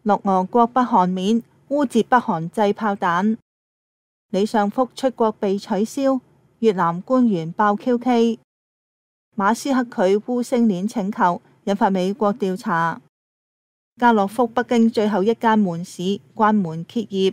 落俄國北韓面，烏截北韓製炮彈。李尚福出國被取消，越南官員爆 QK。馬斯克拒烏星鏈請求，引發美國調查。家樂福北京最後一間門市關門歇業。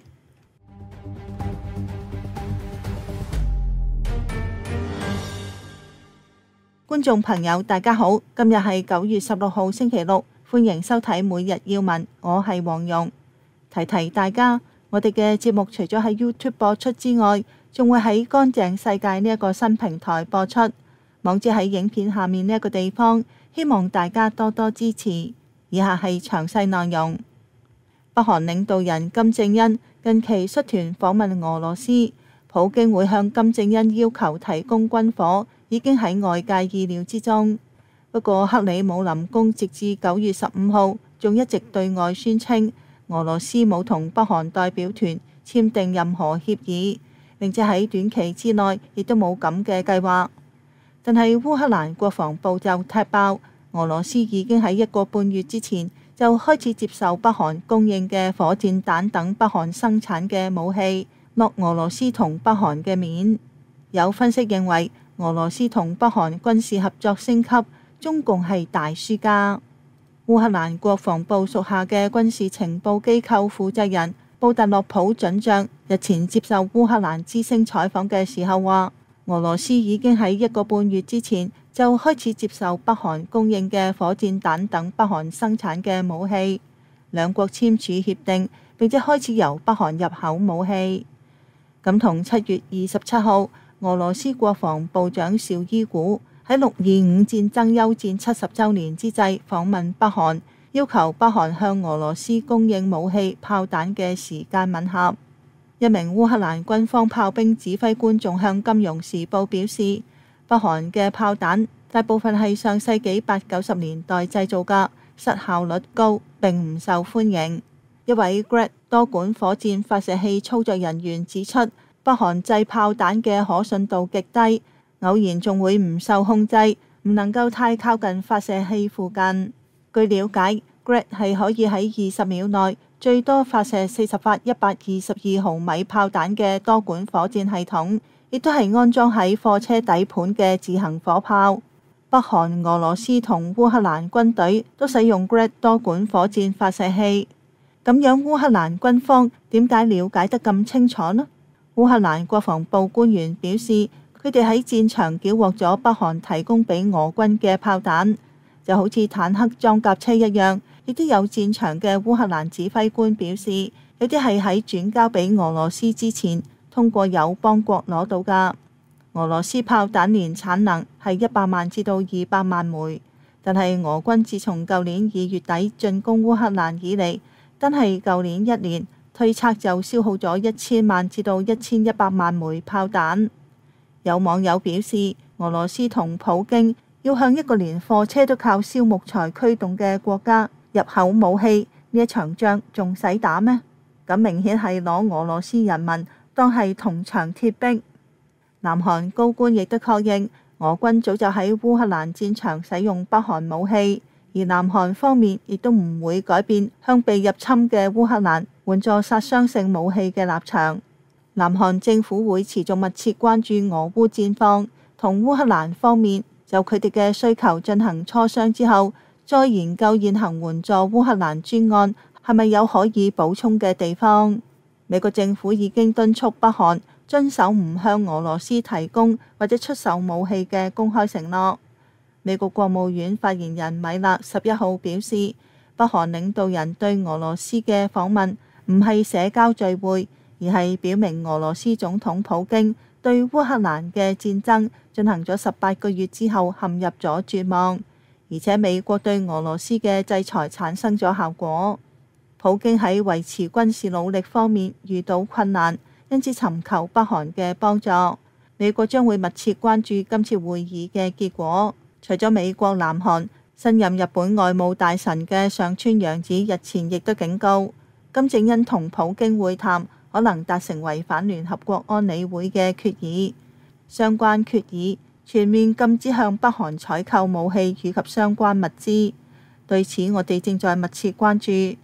觀眾朋友大家好，今日係9月16號星期六，歡迎收睇每日要聞，我係黃蓉。提提大家，我哋嘅節目除咗喺 YouTube 播出之外，仲會喺乾淨世界呢一個新平台播出，網址喺影片下面呢一個地方，希望大家多多支持。以下係詳細內容。北韓領導人金正恩近期率團訪問俄羅斯，普京會向金正恩要求提供軍火，已經喺外界意料之中。不過克里姆林宮直至9月15號仲一直對外宣稱，俄羅斯冇同北韓代表團簽訂任何協議，並且喺短期之內亦都冇咁嘅計劃。但係烏克蘭國防部就踢爆，俄羅斯已經喺1個半月之前就開始接受北韓供應嘅火箭彈等北韓生產嘅武器，落俄羅斯同北韓嘅面。有分析認為，俄羅斯同北韓軍事合作升級，中共係大輸家。烏克蘭國防部屬下嘅軍事情報機構負責人布特洛普准將日前接受烏克蘭之聲採訪嘅時候話，俄羅斯已經喺1個半月之前就開始接受北韓供應嘅火箭彈等北韓生產嘅武器，兩國簽署協定，並且開始由北韓入口武器。咁同7月27號，俄羅斯國防部長紹伊古喺6.25戰爭休戰70週年之際訪問北韓，要求北韓向俄羅斯供應武器、炮彈嘅時間吻合。一名烏克蘭軍方炮兵指揮官仲向《金融時報》表示，北韓嘅炮彈大部分係上世紀80、90年代製造㗎，失效率高，並唔受歡迎。一位 GRAD 多管火箭發射器操作人員指出，北韓製炮彈嘅可信度極低，偶然仲會唔受控制，唔能夠太靠近發射器附近。據了解，GRAD 係可以喺20秒內最多發射40發122毫米炮彈嘅多管火箭系統，亦都係安裝喺貨車底盤嘅自行火炮。北韓、俄羅斯同烏克蘭軍隊都使用 GRAD 多管火箭發射器。咁樣烏克蘭軍方點解了解得咁清楚呢？烏克蘭國防部官員表示，佢哋喺戰場繳獲咗北韓提供俾俄軍嘅炮彈，就好似坦克、裝甲車一樣。亦都有戰場嘅烏克蘭指揮官表示，有啲係喺轉交俾俄羅斯之前，通過友邦國攞到㗎。俄羅斯炮彈年產能係100萬至到200萬枚，但係俄軍自從舊年2月底進攻烏克蘭以嚟，單係舊年1年推測就消耗咗1000萬至到1100萬枚炮彈。有網友表示，俄羅斯同普京要向一個連貨車都靠燒木材驅動嘅國家入口武器，呢一場仗仲使打咩？咁明顯係攞俄羅斯人民當係銅牆鐵壁。南韓高官亦都確認，俄軍早就喺烏克蘭戰場使用北韓武器，而南韓方面亦都唔會改變向被入侵嘅烏克蘭援助殺傷性武器嘅立場。南韓政府會持續密切關注俄烏戰況，同烏克蘭方面就佢哋嘅需求進行磋商之後，再研究現行援助烏克蘭專案係咪有可以補充嘅地方。美國政府已經敦促北韓遵守唔向俄羅斯提供或者出售武器嘅公開承諾。美國國務院發言人米勒11號表示，北韓領導人對俄羅斯嘅訪問唔係社交聚會，而係表明俄羅斯總統普京對烏克蘭嘅戰爭進行咗18個月之後陷入咗絕望。而且美國對俄羅斯嘅制裁產生咗效果，普京喺維持軍事努力方面遇到困難，因此尋求北韓嘅幫助。美國將會密切關注今次會議嘅結果。除咗美國、南韓，新任日本外務大臣嘅上川陽子日前亦都警告，金正恩同普京會談可能達成違反聯合國安理會嘅決議。相關決議全面禁止向北韓採購武器以及相關物資。對此，我哋正在密切關注。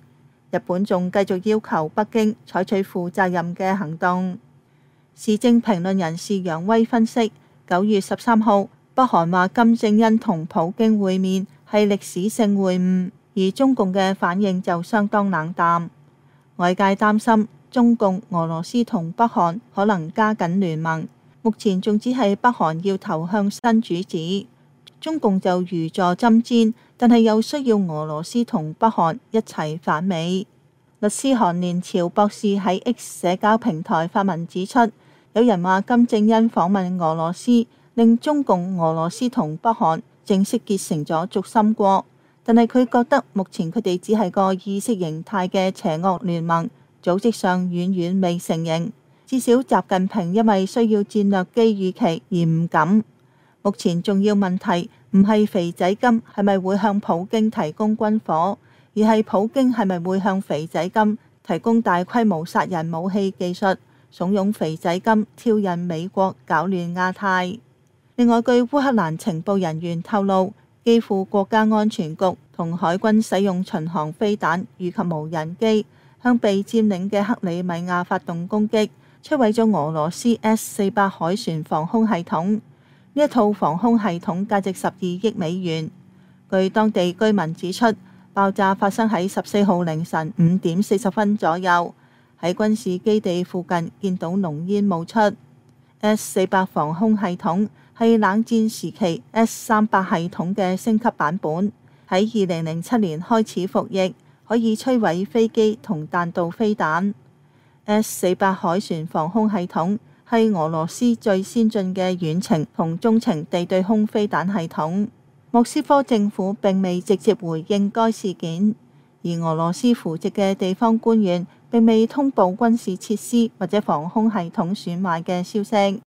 日本仲繼續要求北京採取負責任嘅行動。時政評論人士楊威分析，9月13號，北韓話金正恩同普京會面係歷史性會晤，而中共嘅反應就相當冷淡。外界擔心中共、俄羅斯同北韓可能加緊聯盟，目前仲只係北韓要投向新主子，中共就如坐針氈，但係又需要俄羅斯同北韓一齊反美。律師韓連朝博士喺 X 社交平台發文指出，有人話金正恩訪問俄羅斯，令中共、俄羅斯同北韓正式結成咗軸心國，但係佢覺得目前佢哋只係個意識形態嘅邪惡聯盟，組織上遠遠未成形。至少習近平因為需要戰略機遇期而唔敢。目前重要問題唔係肥仔金係咪會向普京提供軍火，而係普京係咪會向肥仔金提供大規模殺人武器技術，慫恿肥仔金挑釁美國搞亂亞太。另外，據烏克蘭情報人員透露，基輔國家安全局同海軍使用巡航飛彈以及無人機向被佔領嘅克里米亞發動攻擊，摧毀咗俄羅斯 S-400海船防空系統。呢一套防空系統價值12億美元。據當地居民指出，爆炸發生喺14號凌晨5點40分左右，喺軍事基地附近見到濃煙冒出。S-400防空系統係冷戰時期 S-300系統嘅升級版本，喺2007年開始服役，可以摧毀飛機同彈道飛彈。S-400海船防空系統係俄羅斯最先進嘅遠程同中程地對空飛彈系統。莫斯科政府並未直接回應該事件，而俄羅斯扶植嘅地方官員並未通報軍事設施或者防空系統損壞嘅消息。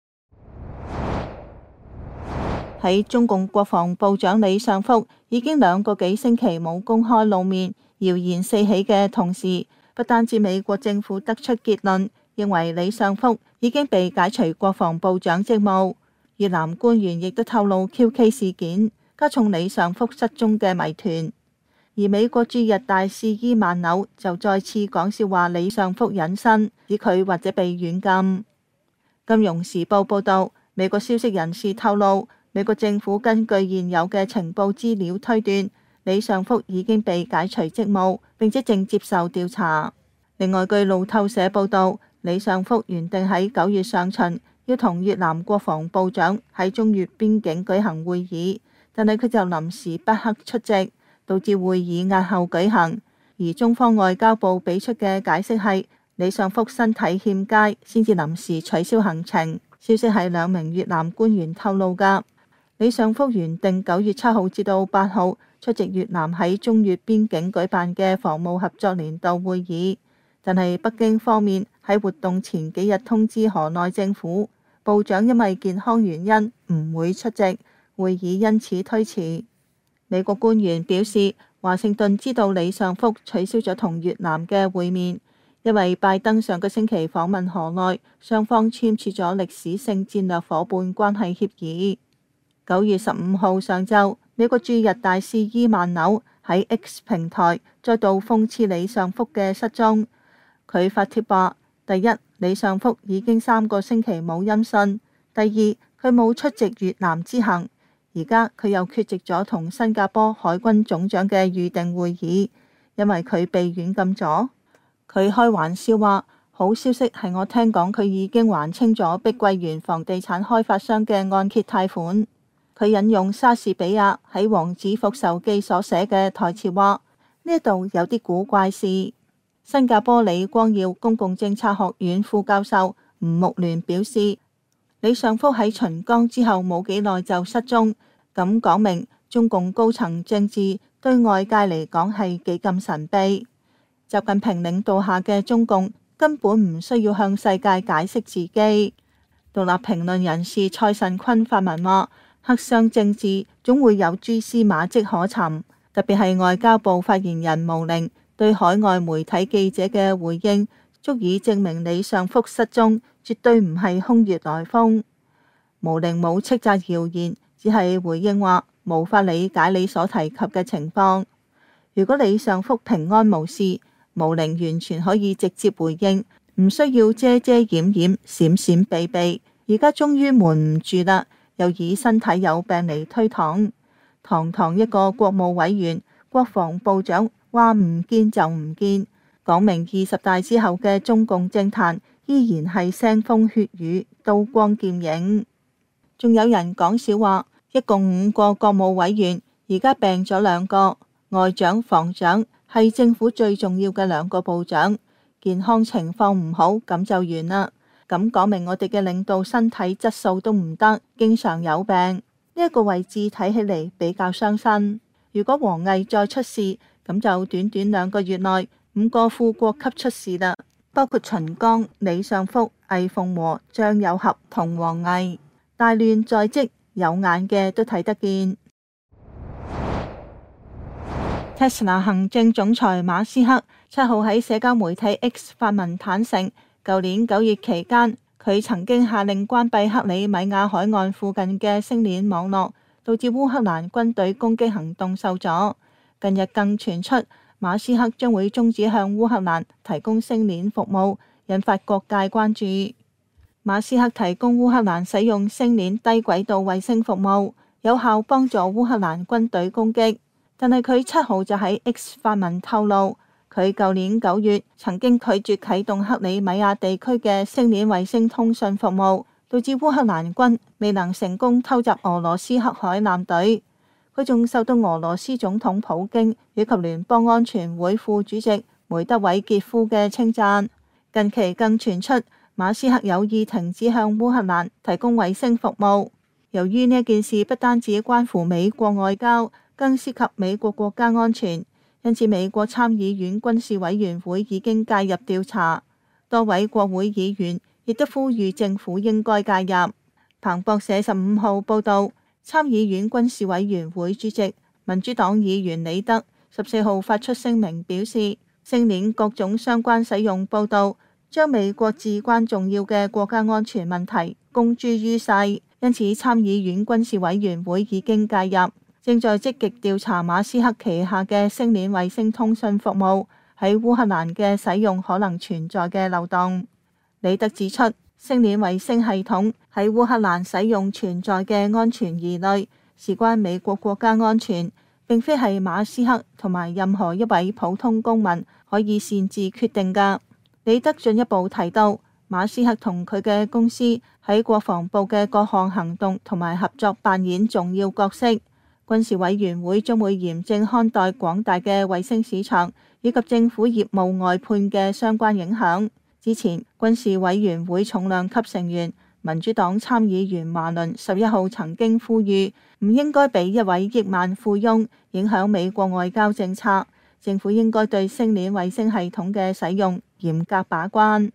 喺中共國防部長李尚福已經2個幾星期冇公開露面，謠言四起嘅同時，不單止美國政府得出結論，認為李尚福已經被解除國防部長職務，越南官員亦都透露 QK 事件，加重李尚福失蹤嘅謎團。而美國駐日大使伊萬紐就再次講笑話李尚福隱身，指佢或者被軟禁。金融時報報道，美國消息人士透露，美國政府根據現有嘅情報資料推斷，李尚福已經被解除職務，並且正接受調查。另外，據路透社報道，李尚福原定喺9月上旬要同越南國防部長喺中越邊境舉行會議，但係佢就臨時不克出席，導致會議押後舉行。而中方外交部俾出嘅解釋係李尚福身體欠佳，先至臨時取消行程。消息係2名越南官員透露㗎。李尚福原定9月7號至到8號出席越南喺中越邊境舉辦嘅防務合作年度會議，但係北京方面喺活動前幾日通知河內政府，部長因為健康原因唔會出席，會議因此推遲。美國官員表示，華盛頓知道李尚福取消咗同越南嘅會面，因為拜登上個星期訪問河內，雙方簽署咗歷史性戰略夥伴關係協議。9月15號上晝，美國駐日大使伊萬紐喺 X 平台再度諷刺李尚福嘅失蹤。佢發帖話：第一，李尚福已經3個星期冇音訊；第二，佢冇出席越南之行，而家佢又缺席咗同新加坡海軍總長嘅預定會議，因為佢被軟禁咗。佢開玩笑話：好消息係我聽講佢已經還清咗碧桂園房地產開發商嘅按揭貸款。佢引用莎士比亞喺《王子復仇記》所寫嘅台詞話：呢度有啲古怪事。新加坡李光耀公共政策學院副教授吳木聯表示，李尚福喺秦剛之後冇幾耐就失蹤，咁講明中共高層政治對外界嚟講係幾咁神秘。習近平領導下嘅中共根本唔需要向世界解釋自己。獨立評論人士蔡慎坤發文話：黑箱政治總會有蛛絲馬跡可尋，特別係外交部發言人毛寧對海外媒體記者嘅回應，足以證明李尚福失蹤絕對唔係空穴來風。毛寧冇斥責謠言，只係回應話無法理解你所提及嘅情況。如果李尚福平安無事， 毛寧完全可以直接回應，唔需要遮遮掩掩、閃閃避避。而家終於瞞唔住啦，又以身體有病嚟推搪。堂堂一個國務委員、國防部長，話唔見就唔見，講明20大之後嘅中共政壇依然係腥風血雨、刀光劍影。仲有人講笑話，一共5個國務委員，而家病咗2個，外長、防長係政府最重要嘅2個部長，健康情況唔好，咁就完啦。咁講明我哋嘅領導身體質素都唔得，經常有病。呢一個位置睇起嚟比較傷身。如果王毅再出事，咁就短短2個月內5個副國級出事啦，包括秦剛、李尚福、魏鳳和、張又俠同王毅。大亂在即，有眼嘅都睇得見。Tesla 行政總裁馬斯克7號喺社交媒體 X 發文坦承，舊年9月期間，佢曾經下令關閉克里米亞海岸附近嘅星鏈網絡，導致烏克蘭軍隊攻擊行動受阻。近日更傳出馬斯克將會終止向烏克蘭提供星鏈服務，引發各界關注。馬斯克提供烏克蘭使用星鏈低軌道衛星服務，有效幫助烏克蘭軍隊攻擊。但係佢7號就喺 X 發文透露，佢舊年9月曾經拒絕啟動克里米亞地區嘅星鏈衛星通訊服務，導致烏克蘭軍未能成功偷襲俄羅斯黑海艦隊。佢仲受到俄羅斯總統普京以及聯邦安全會副主席梅德韋傑夫嘅稱讚。近期更傳出馬斯克有意停止向烏克蘭提供衛星服務。由於呢件事不單止關乎美國外交，更涉及美國國家安全，因此美國參議院軍事委員會已經介入調查。多位國會議員亦都呼籲政府應該介入。彭博社15號報道，參議院軍事委員會主席民主黨議員李德14號發出聲明表示，星鏈各種相關使用報導將美國至關重要嘅國家安全問題公諸於世，因此參議院軍事委員會已經介入，正在積極調查馬斯克旗下嘅星鏈衛星通訊服務喺烏克蘭嘅使用可能存在嘅漏洞。李德指出，星鏈衛星系統喺烏克蘭使用存在嘅安全疑慮，事關美國國家安全，並非係馬斯克同埋任何一位普通公民可以擅自決定㗎。李德進一步提到，馬斯克同佢嘅公司喺國防部嘅各項行動同埋合作扮演重要角色。軍事委員會將會嚴正看待廣大嘅衛星市場以及政府業務外判嘅相關影響。之前，軍事委員會重量級成員民主黨參議員華倫11號曾經呼籲，唔應該俾一位億萬富翁影響美國外交政策，政府應該對星鏈衛星系統嘅使用嚴格把關。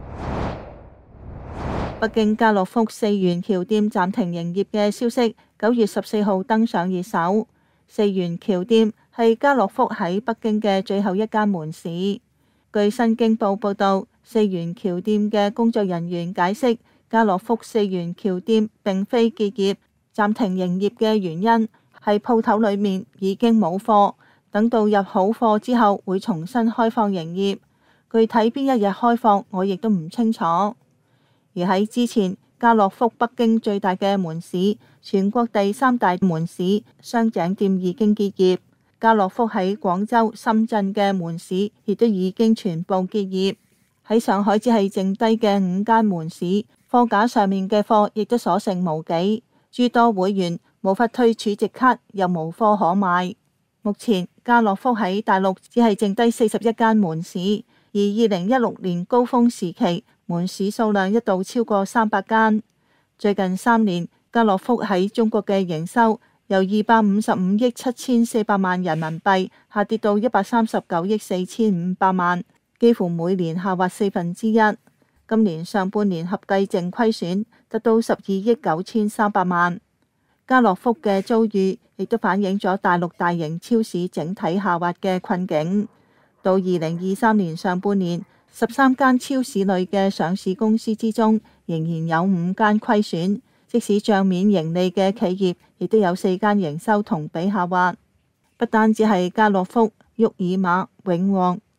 北京家樂福四元橋店暫停營業嘅消息9月14號登上熱搜。四元橋店係家樂福喺北京嘅最後一間門市。據新京報報道，四元橋店嘅工作人員解釋，家樂福四元橋店並非結業，暫停營業嘅原因係鋪頭裏面已經冇貨，等到入好貨之後會重新開放營業。具體邊一日開放，我亦都唔清楚。而喺之前，家樂福北京最大嘅門市、全國第3大門市雙井店已經結業，家樂福喺廣州、深圳嘅門市亦都已經全部結業。喺上海只係剩低嘅5間門市，貨架上面嘅貨亦都所剩無幾，諸多會員無法退儲值卡，又無貨可賣。目前家樂福喺大陸只係剩低41間門市，而2016年高峰時期，門市數量一度超過300間。最近3年，家樂福喺中國嘅營收由255億7400萬人民幣下跌到139億4500萬，幾乎每年下滑1/4。今年上半年合計淨虧損達到12億9300萬。家樂福嘅遭遇亦都反映咗大陸大型超市整體下滑嘅困境。到2023年上半年，13間超市類嘅上市公司之中，仍然有5間虧損，即使賬面盈利嘅企業，亦都有4間營收同比下滑。不單只係家樂福、沃爾瑪、永旺、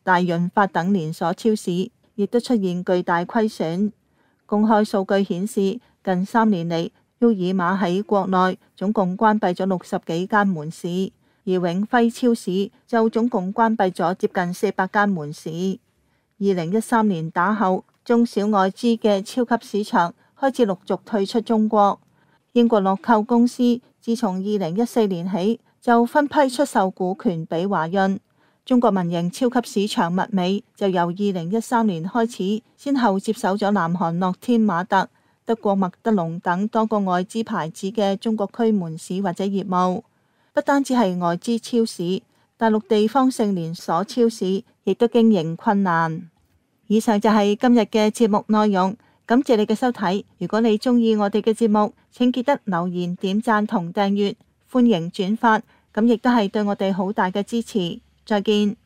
大潤發等連鎖超市亦都出現巨大虧損。公開數據顯示，近3年嚟，沃爾瑪喺國內總共關閉咗60幾間門市，而永輝超市就總共關閉咗接近400間門市。2013年打後，中小外資嘅超級市場開始陸續退出中國。英國樂購公司自從2014年起就分批出售股權俾華潤。中國民營超級市場物美就由2013年開始，先後接手咗南韓樂天瑪特、德國麥德龍等多個外資牌子嘅中國區門市或者業務。不單止係外資超市，大陸地方性連鎖超市亦都經營困難。以上就係今日嘅節目內容，感謝你嘅收睇。如果你鍾意我哋嘅節目，請記得留言、點讚同訂閱，歡迎轉發，咁亦都係對我哋好大嘅支持。再見。